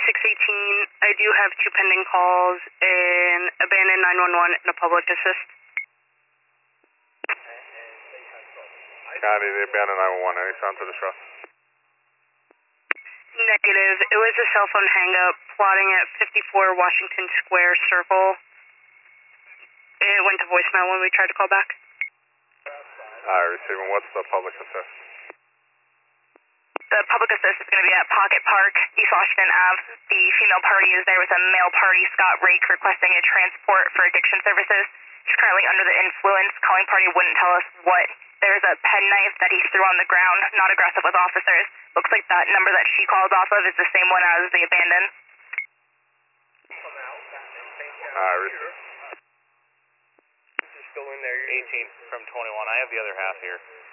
I do have two pending calls, an abandoned 911 and a public assist. County, the abandoned 911, any sound to distress? Negative. It was a cell phone hang-up plotting at 54 Washington Square Circle. It went to voicemail when we tried to call back. Receiving. What's the public assist? The public assist is going to be at Pocket Park, East Washington Ave. The female party is there with a male party, Scott Rake, requesting a transport for addiction services. He's currently under the influence. Calling party wouldn't tell us what. There's a penknife that he threw on the ground, not aggressive with officers. Looks like that number that she called off of is the same one as the abandoned. Receiving. Still in there. 18 from 21. I have the other half here.